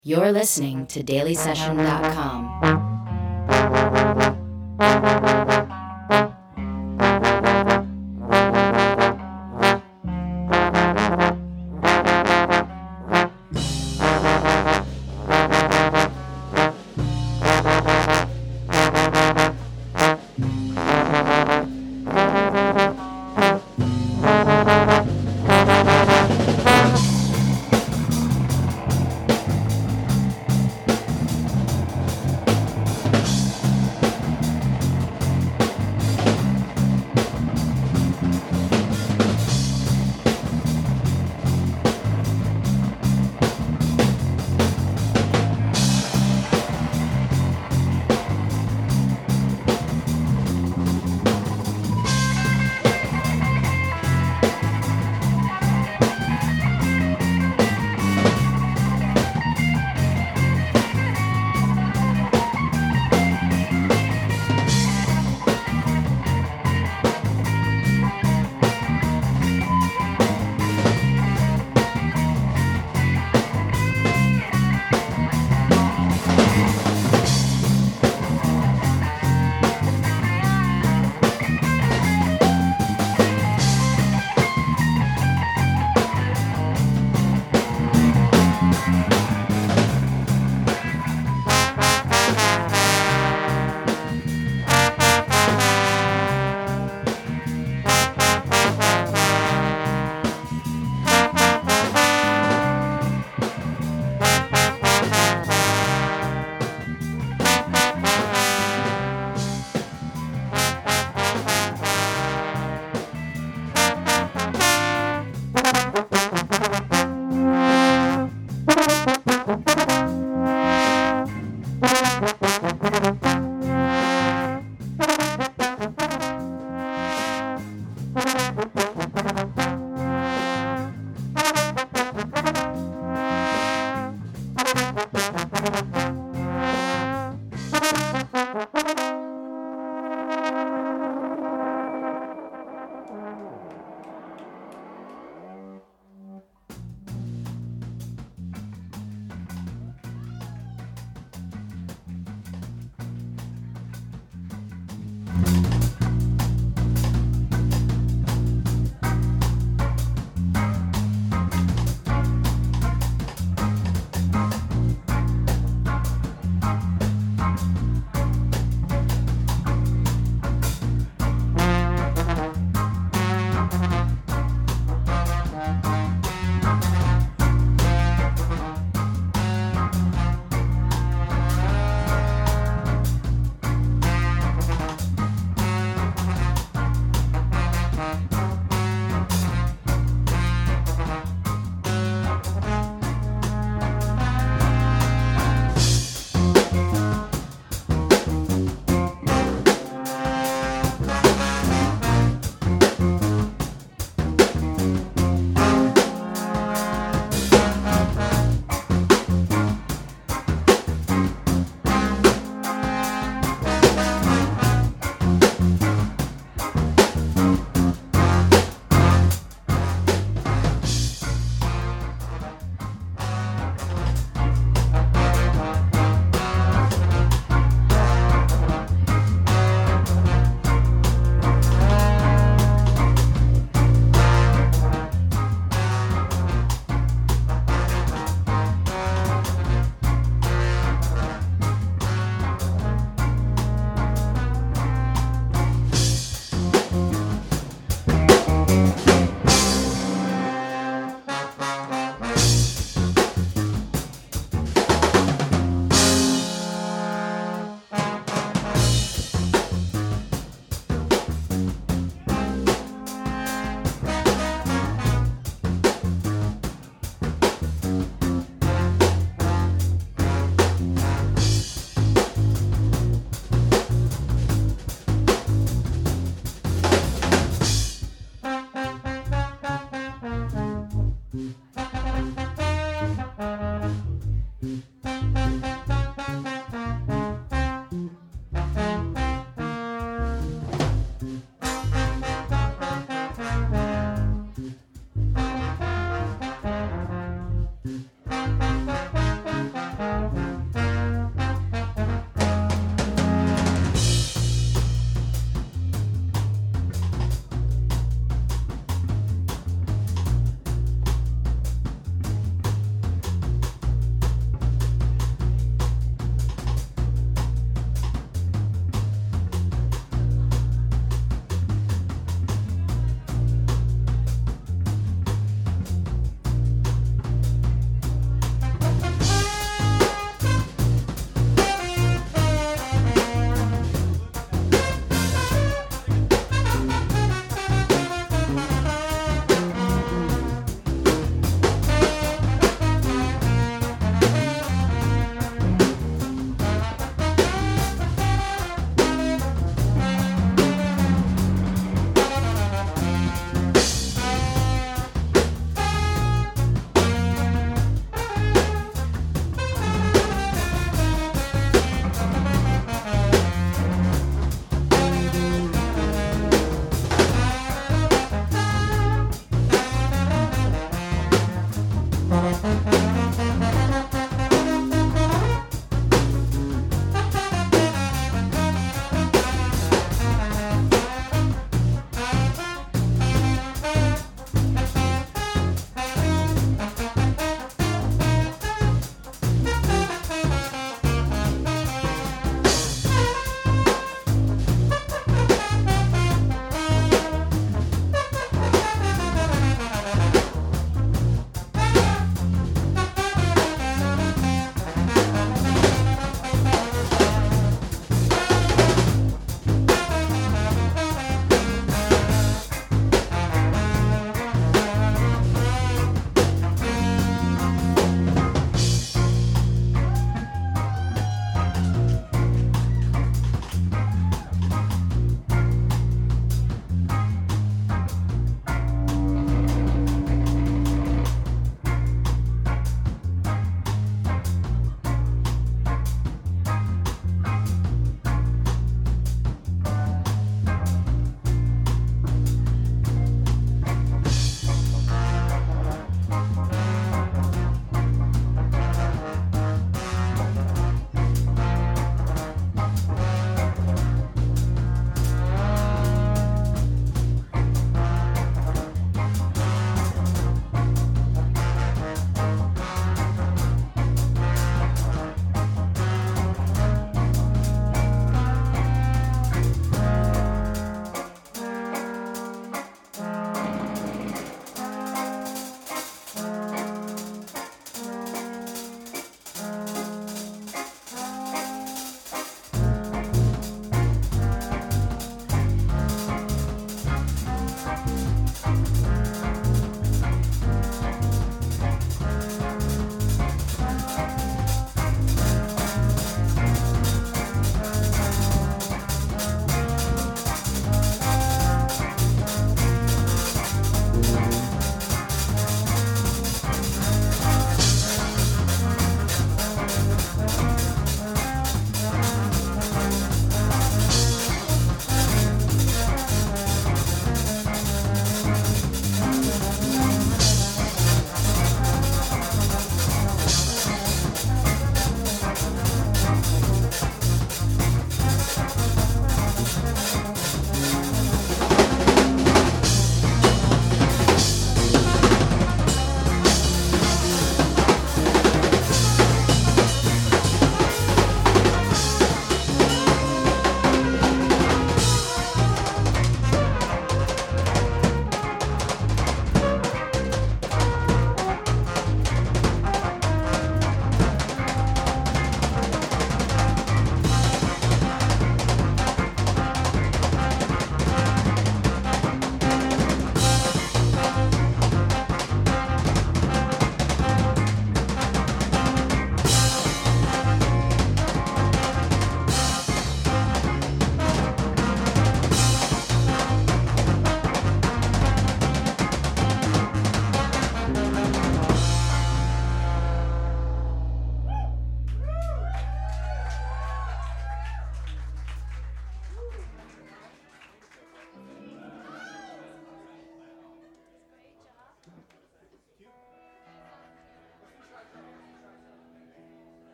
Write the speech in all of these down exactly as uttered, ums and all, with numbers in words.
You're listening to daily session dot com.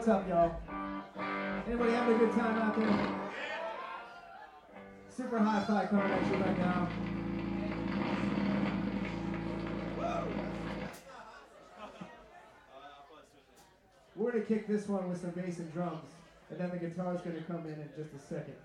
What's up, y'all? Anybody having a good time out there? Super hi-fi coming at you right now. We're gonna kick this one with some bass and drums, and then the guitar's gonna come in in just a second.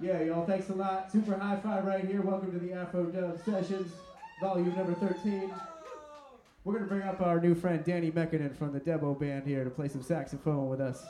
Yeah, y'all, thanks a lot. Super high five right here. Welcome to the Afro Dub Sessions, volume number thirteen. We're going to bring up our new friend Danny Mekinen from the Debo Band here to play some saxophone with us.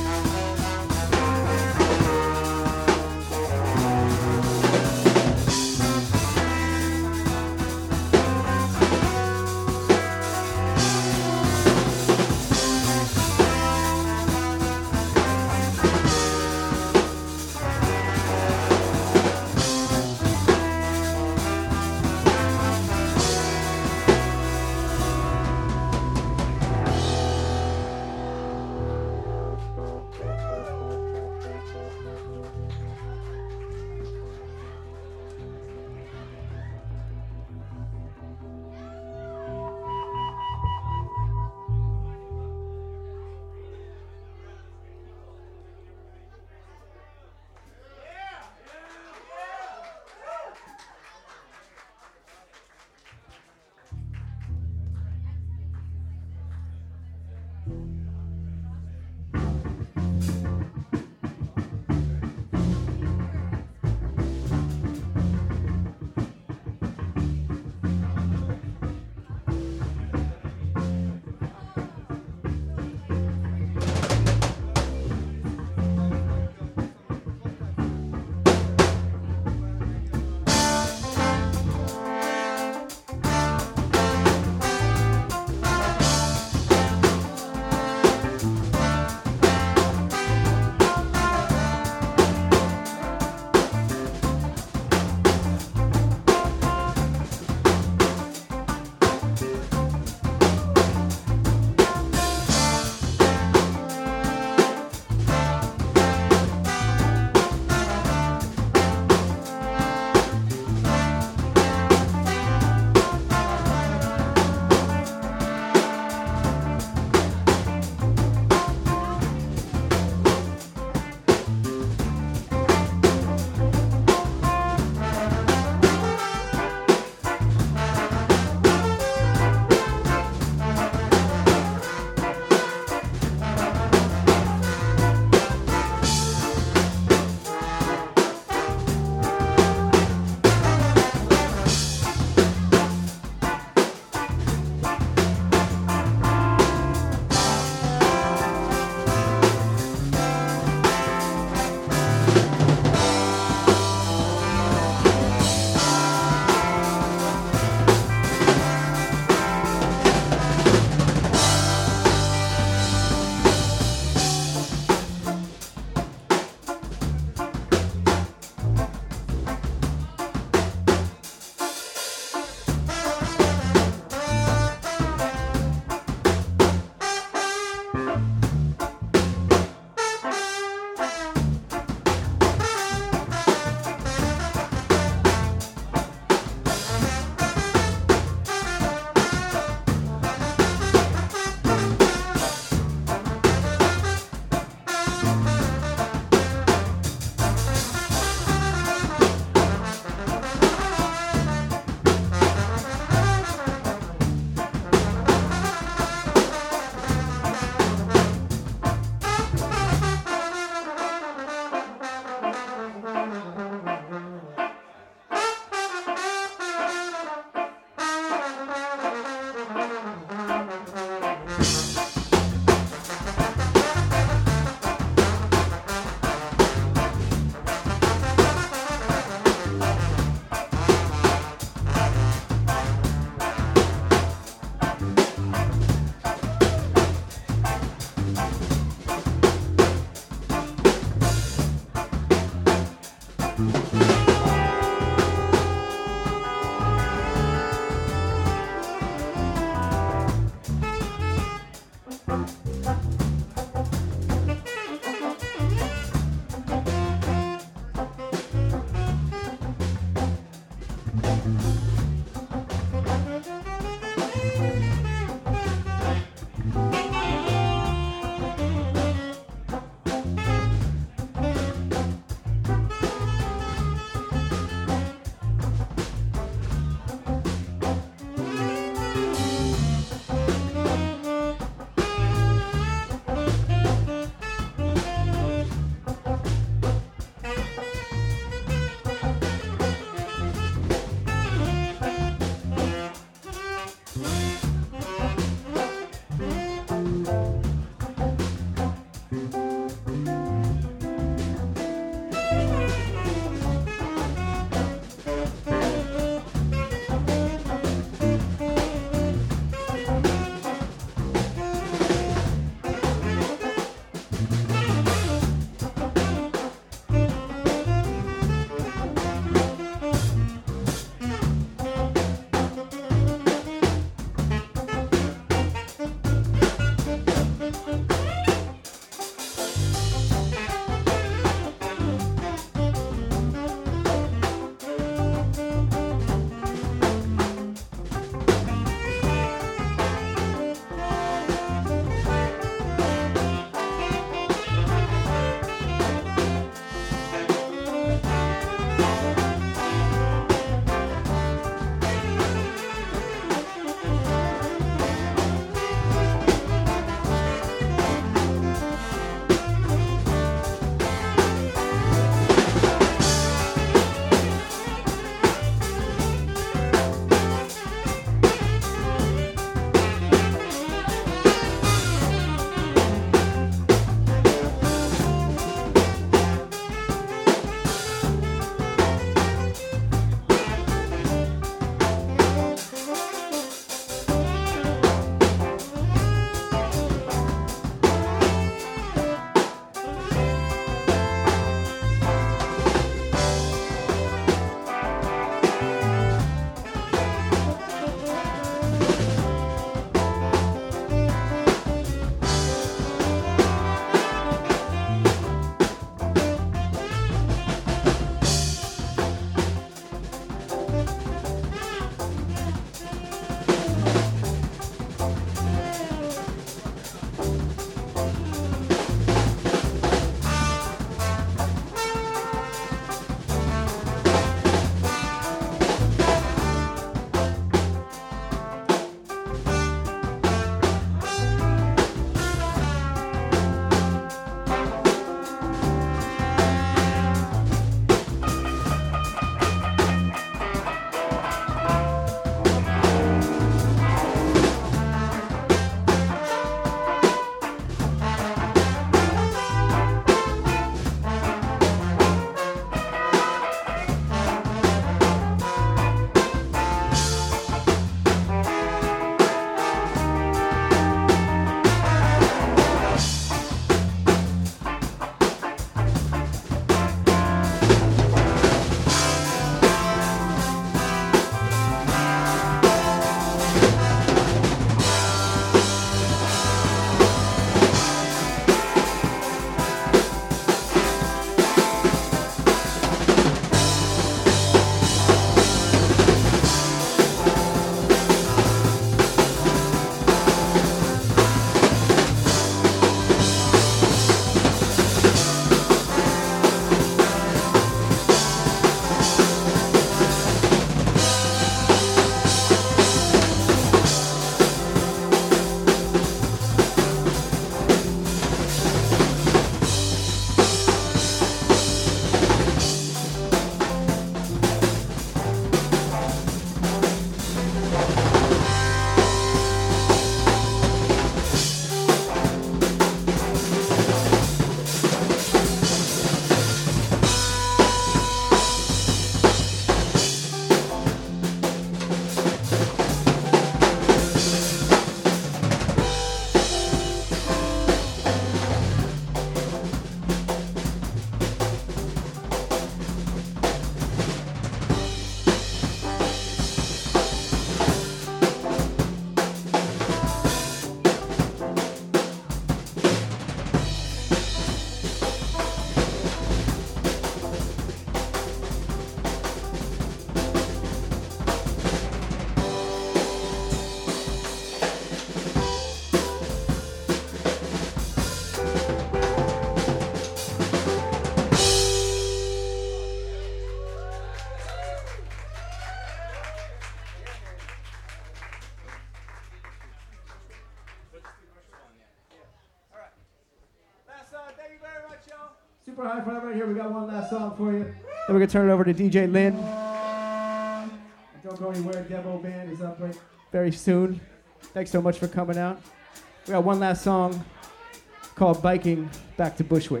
Super Hi-Fi right here. We got one last song for you. Then we're going to turn it over to D J Lynn. Don't go anywhere. Debo Band is up right very soon. Thanks so much for coming out. We got one last song called Biking Back to Bushwick.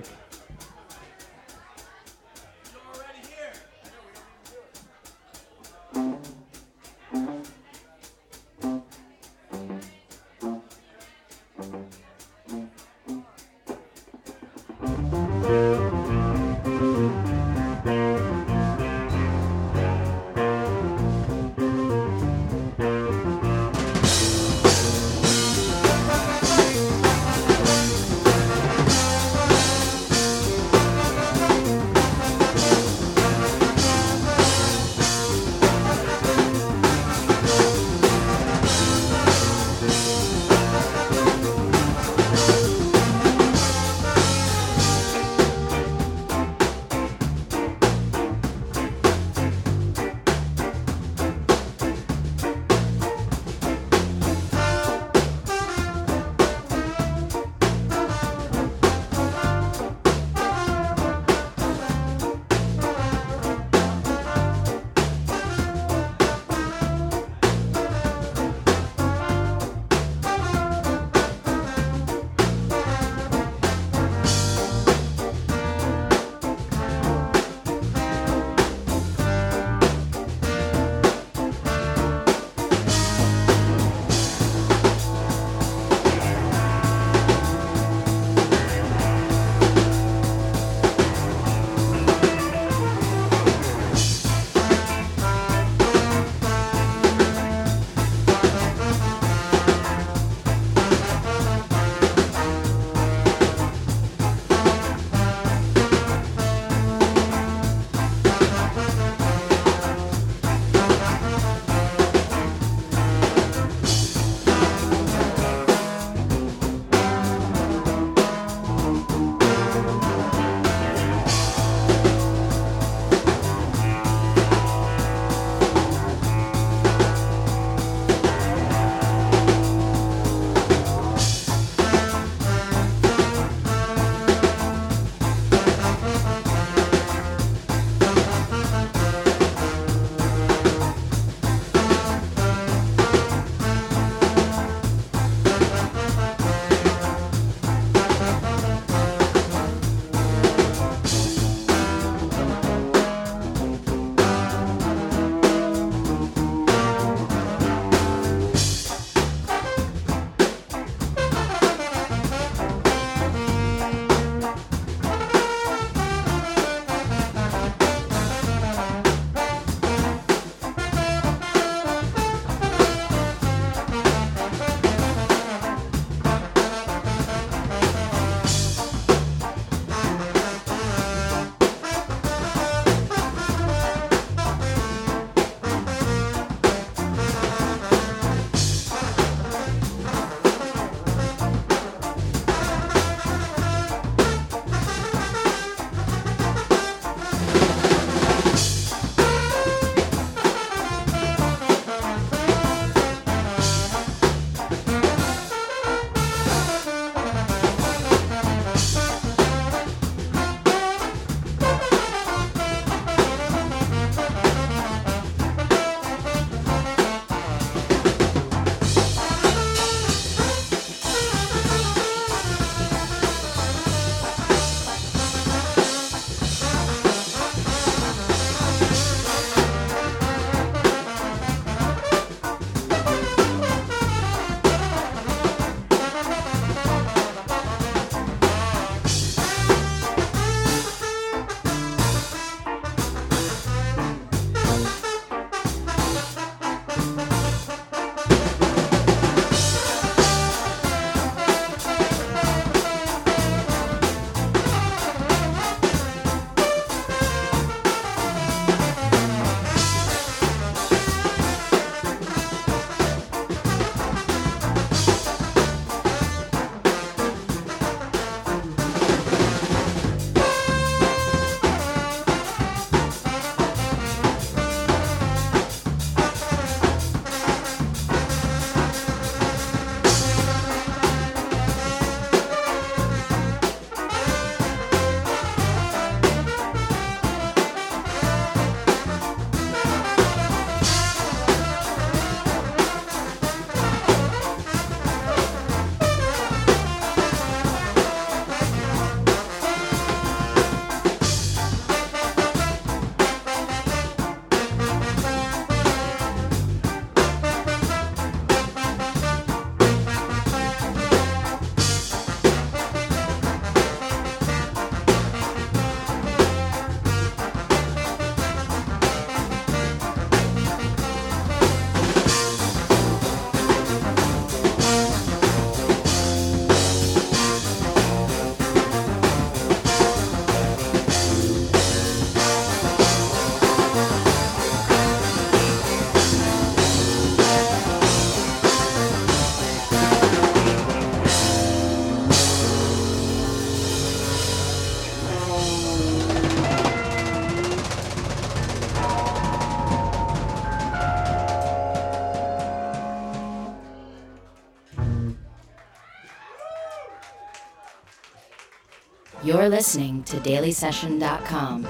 You're listening to daily session dot com.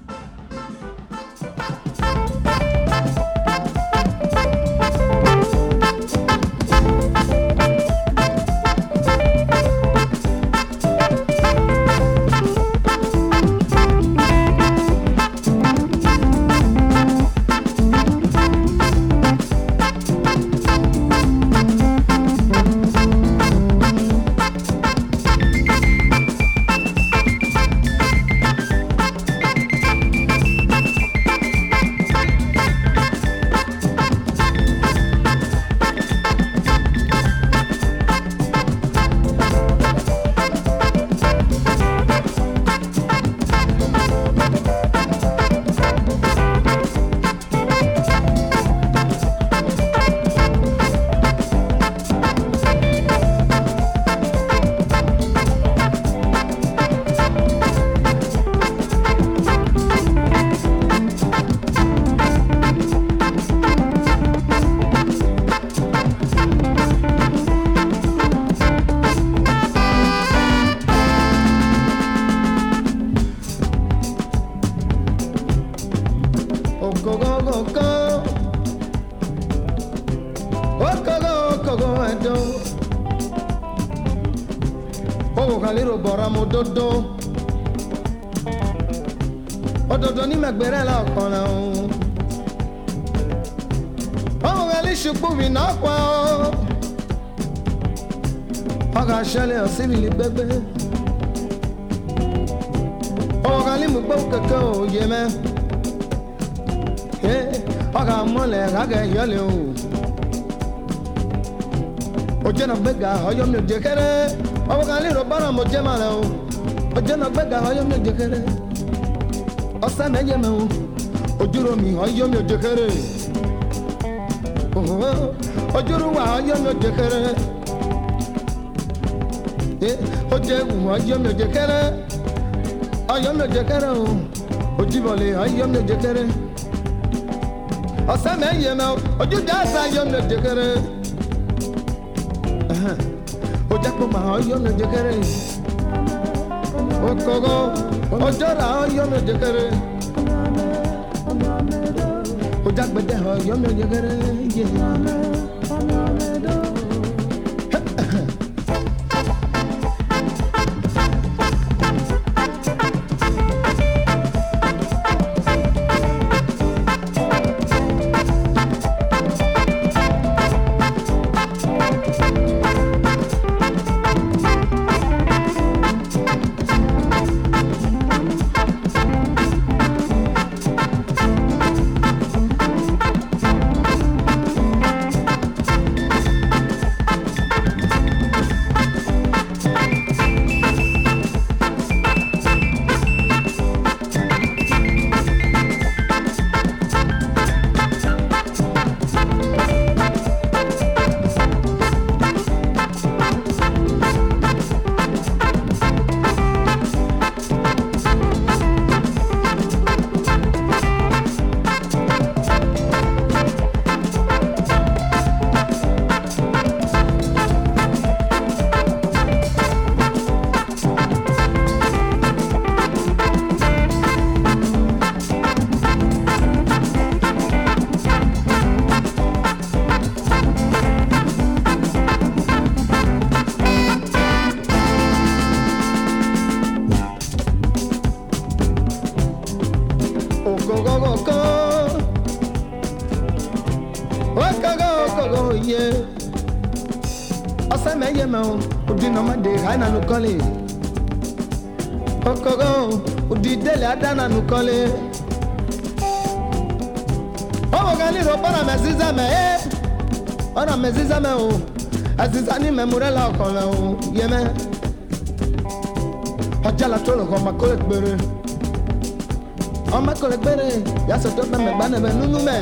Ododo Ododo ni megbere la ọ̀kanra o Ọmọ gẹ̀lì ṣùgbọ́n mi náà pa ọ́ Ọgá ṣẹlẹ̀ ọ̀sìnlẹ̀ gbẹ́gbẹ́ Ọmọ gẹ̀lì mú gbọ́ kẹ̀kẹ́ òye mẹ́ Ọgá mọ́lẹ̀ rágẹ̀ yọlẹ̀ o Ojẹ́ náà gbẹ́gà ọyọ́ mi ò jẹ́ kẹ́rẹ́ Ọmọ gẹ̀lì rọ̀ bọ́rọ̀ mo jẹ́ màlẹ̀ o Ọjọ́ náà gbẹ́gà ọyọ́ mi ò jẹ́ kẹ́rẹ́ Ọ̀sẹ̀ mẹ́yẹ mẹ́ o Ojúro mi ọyọ́ mi ò jẹ́ kẹ́rẹ́ Ojúro wa ọyọ́ mi ò jẹ́ kẹ́rẹ́ Ojẹ́ wù ọyọ́ mi ò jẹ́ kẹ́rẹ́ Ọyọ́ mi ò jẹ́ kẹ́rẹ́ o Ojúbọ̀lẹ̀ ọyọ́ mi ò jẹ́ kẹ́rẹ́ Ọ̀sẹ̀ mẹ́yẹ mẹ́ o Ojúdá àṣà ọyọ́ mi ò jẹ́ kẹ́rẹ́ Ojẹ́ pọ̀pọ̀ ọyọ́ mi ò jẹ́ kẹ́rẹ́ Okogo Ojọ́ra ọyọ́ mi ò jẹ́ kẹ́rẹ́ Ojagbede ọyọ́ mi ò jẹ́ kẹ́rẹ́ Okogo udidele adana nukole Omo gani ro para meziza me eh Ora meziza me o Aziza ni memorela okola o yeme Ojala tolo ko makole gbere O makole gbere ya so to me gbana be nunu me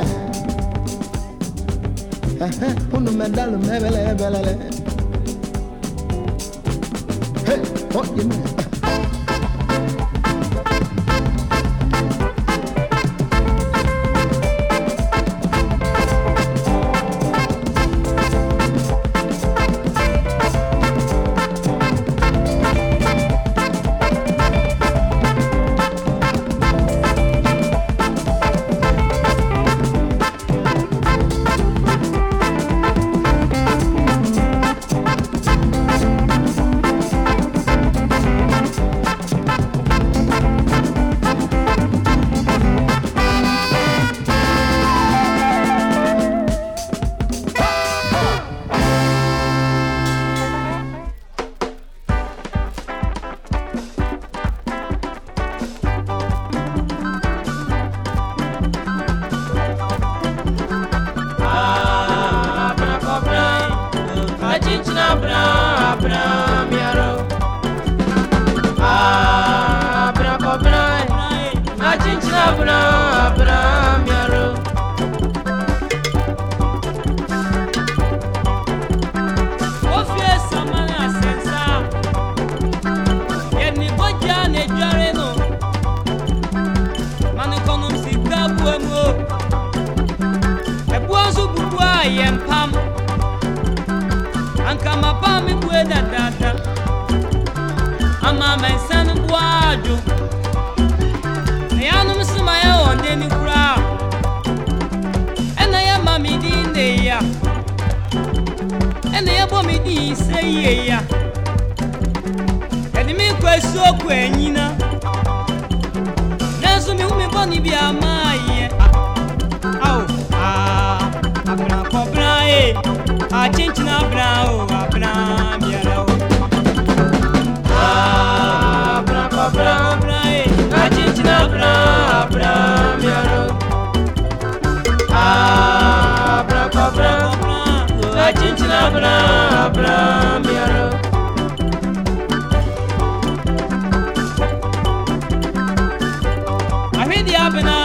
Eh eh unu me dalu me bele bele Hey oh yeme abra abra miaro. Abra cobra, a gente abra abra miaro. O fez samana sensa, e ni boja ne jare no. Manu kono sika buemo, e buazu bubua yempam. Anka mapa mi bue da da da. Ama mensan buado. Yanum smaya on deni kura. Ena ya mami di ne ya. Ena ya bo mi di se ye ya. Eni mi kwesu oku enyina. Nesu mi umi boni bi amaye. Au ah abra kobra e. A chinchina bra o abra miara o. Abra cobra cobra e. A chinchina bra abra miara o. Abra cobra cobra. A chinchina bra abra miara o. Ahidi abena.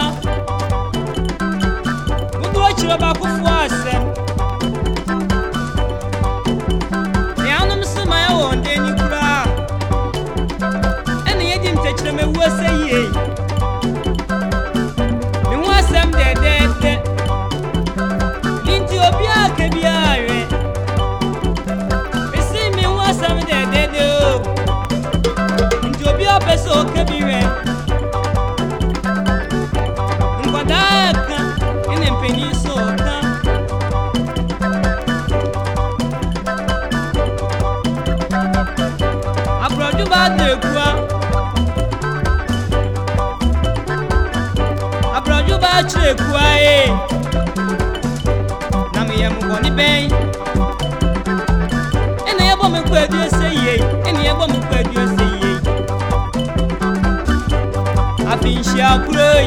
Mudu achiro ba kufu asem. Me was say ye. Me was some dead dead. Into a bia cabiare. Me see me was some dead dead. Into a bia peso cabire. Quadaka in a peninsula. I brought you back the gua. Chile kwae na me yam go ni ben ene yebo me kwadu eseye ene yebo me kwadu eseye afin akuroi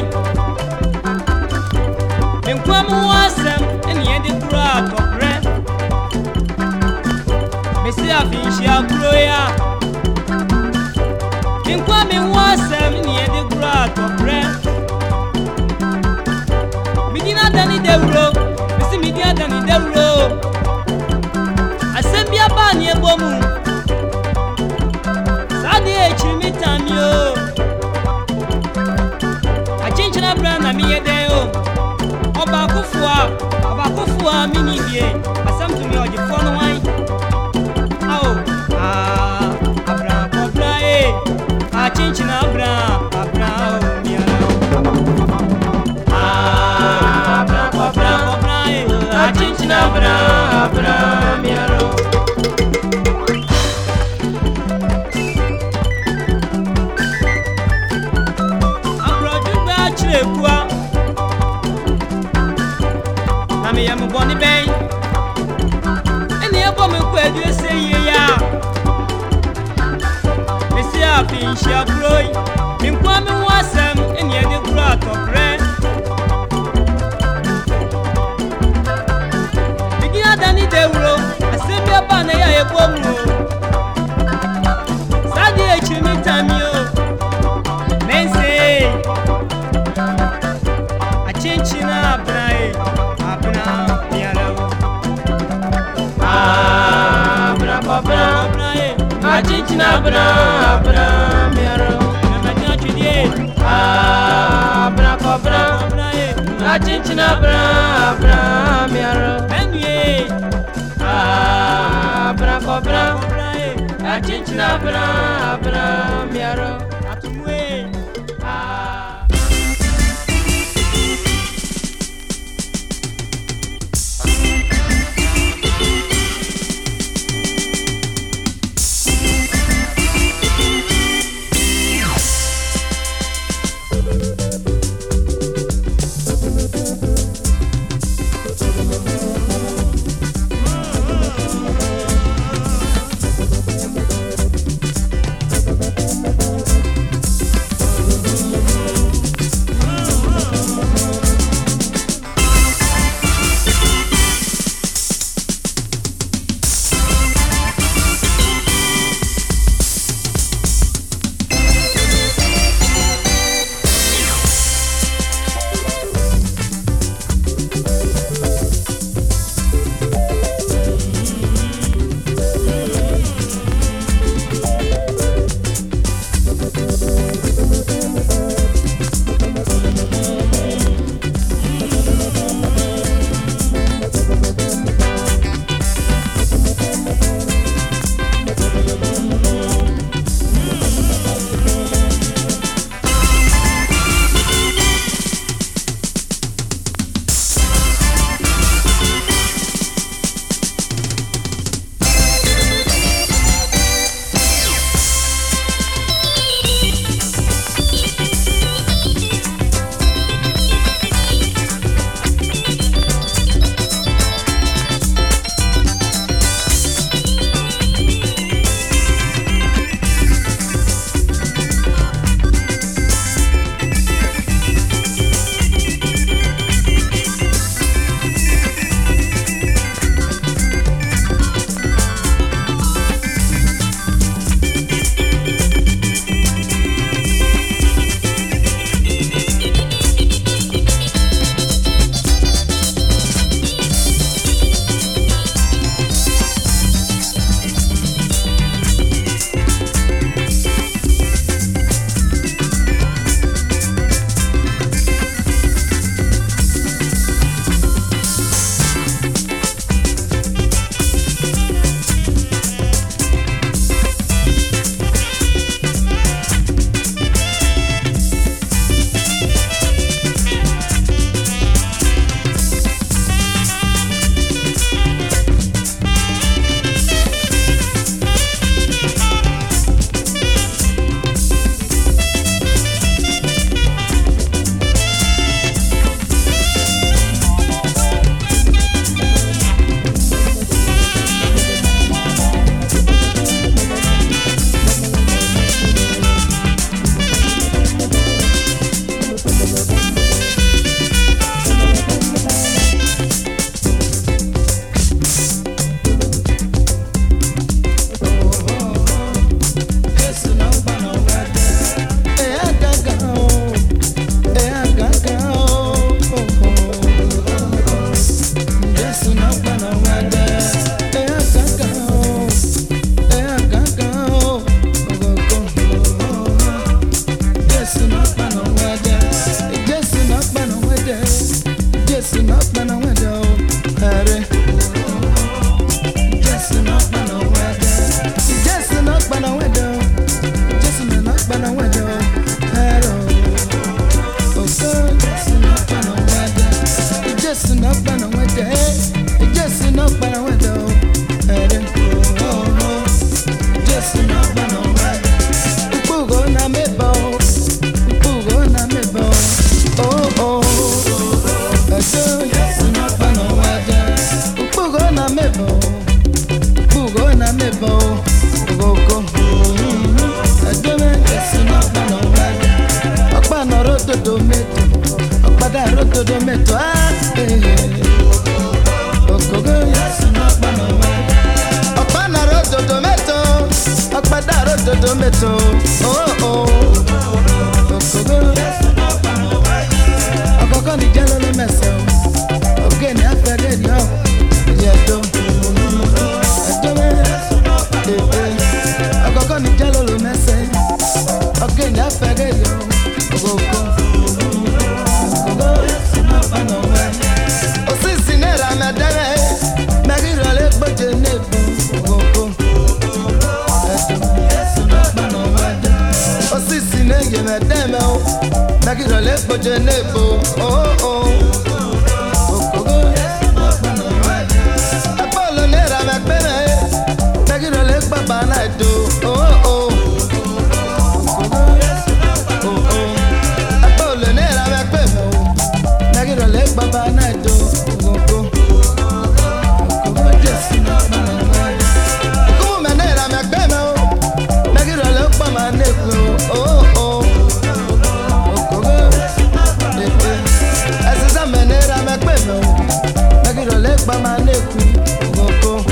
menkwa mu asem ene yede kura atopre mesi afin akuroi a menkwa me mu asem ene yede kura atopre. Dani Deuro, Missi Media Dani Deuro. Asembia Bani Bomu Sadi Chimi Tamio. A change na brand, me a deo. Oba Kufua, Oba Kufua, mini ye. Asam to me or the phone wine. Oh, ah, Abra Cobra, eh. A change na brand, Abra, a chinchina bra bra miaro. Abra juba chekwa. Na me yam boni ben. Eni ebo me kwadu eseye ya. Mesi afin sha broi. Minkwa me wasam eni ede kura topre. Dani Deuro, Asembia Bana ya ebomu. Sadi echimi tamio. Mense. A chinchina abrae, abra miaro. Abra cobra, a chinchina abra, abra miaro. Namanya chudie. Abra cobra, a chinchina abra, abra miaro. Abra cobra, a chinchina abra, abra miaro. Atumwe. yo. Yeah, do. Do me. Eh eh. Akoko ni jalo lo mese. Okay, na fege yo. Go go. Go. Ano we. O si sinera me dere. Me giro le boje nebu. Go go. O si sinege me deme o. Me giro le boje nebu. Oh oh. Do oh oh oh oh Apollo nera me pemo Nagiro le baba na do oh oh oh just na na Como manera me pemo Nagiro le baba na do oh oh oh Esa manera me pemo Nagiro le baba na do oh oh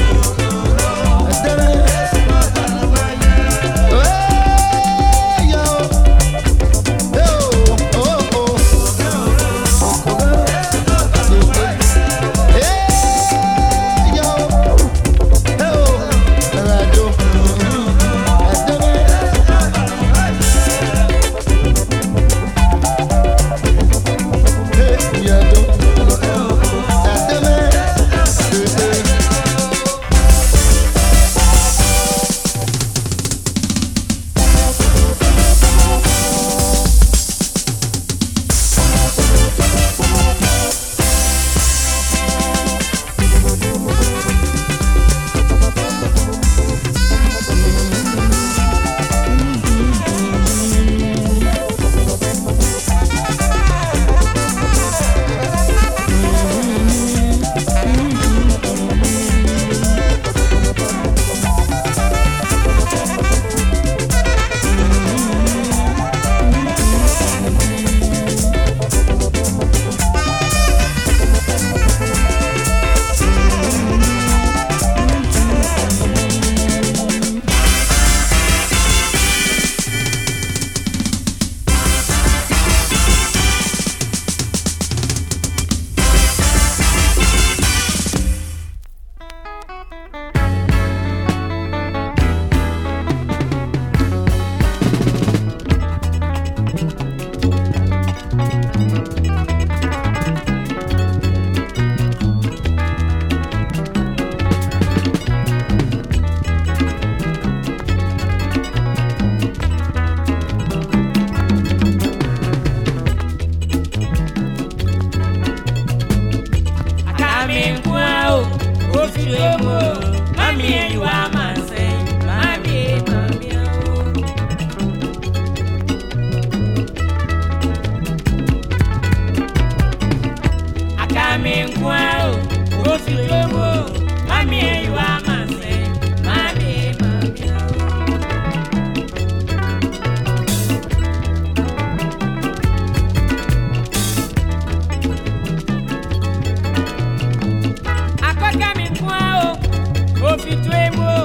If you dream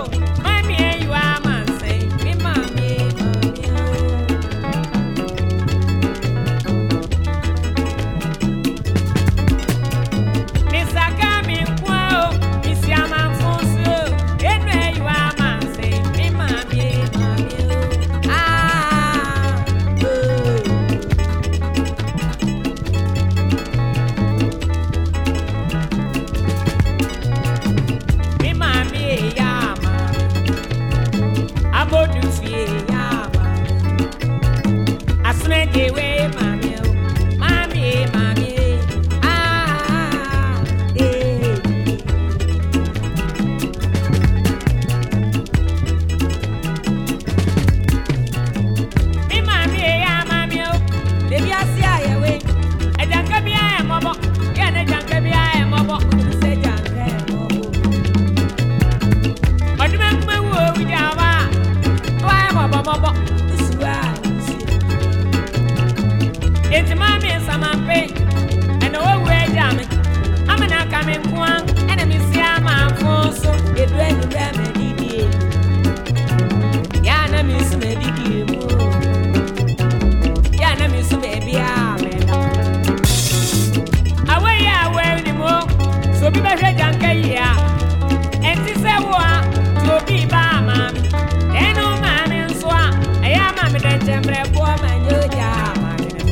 hwe janka ya enti se wo a to bi ba ma enu ma me nso a eya ma me de tembre bo ma nyoja ma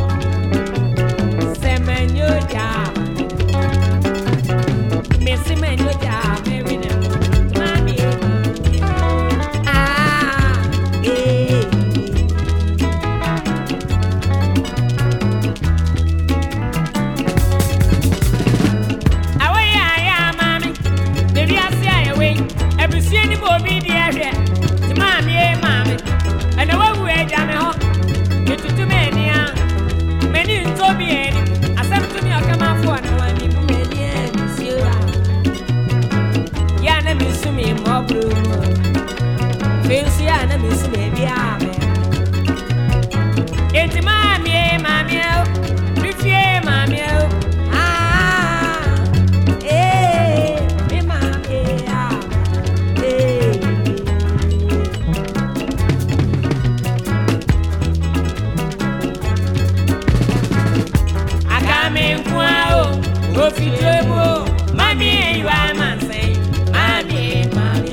se me nyoja me se me nyoja me we ne mami ah eh Obi di ehwe ti maami e maami ana wawu eja me ho etutu me ni a me ni ntobi eni asem tu mi okama fo na wani bu me ni eni siwa ya na mi sumi mo bru fancy ya na mi sumi bi a me enti maami e maami o bi fie maami o ah eh mi maami ah Ofitebo, mami, you are man say, mami, mami.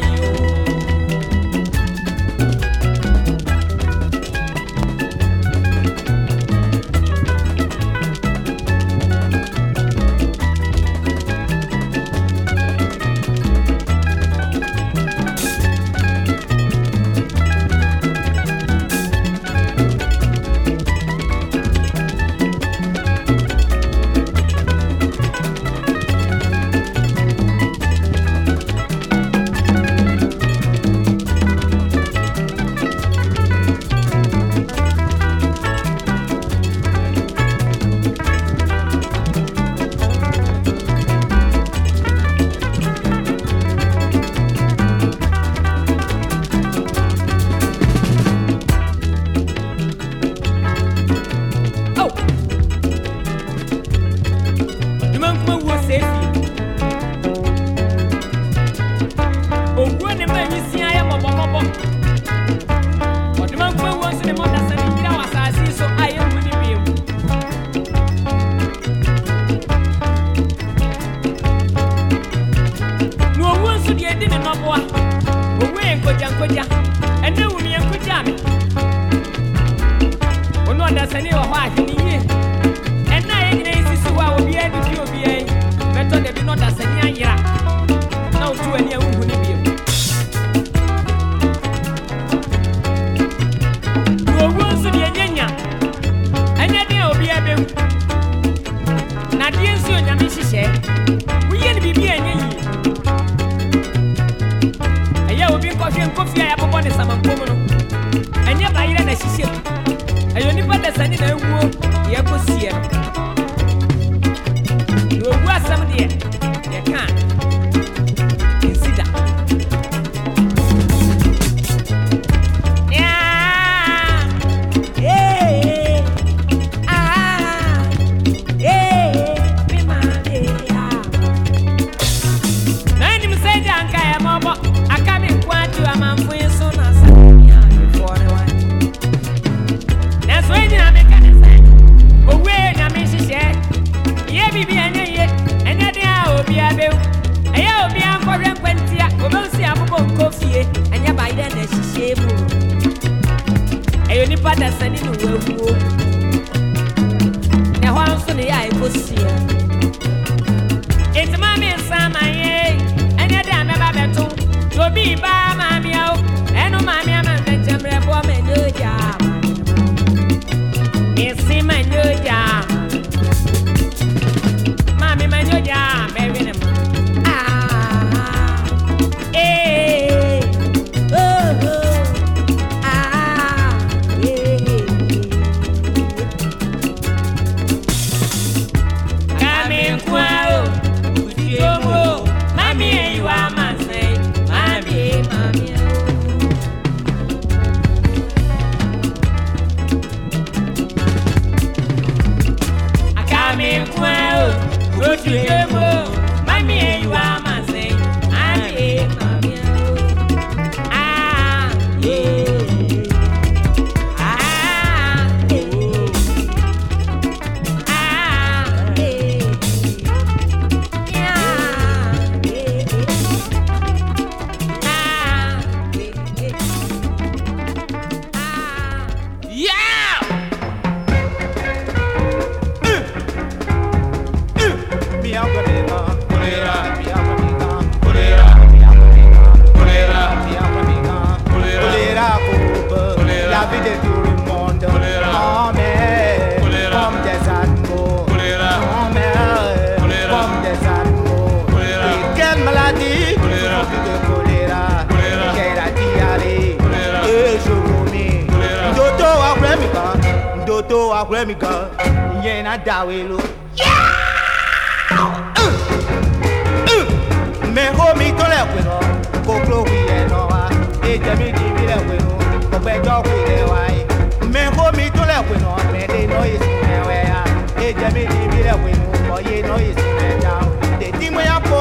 di kolera kera diare e shogumi ndoto wa kwemi kan ndoto wa kwemi kan yen na dawelo me ho mi to le kweno ko klo wi e no wa e je mi di mi le kweno ko gbe jo kwi le wa me ho mi to le kweno me de no is me we ya e je mi di mi le kweno ko ye no is me down de ti mo ya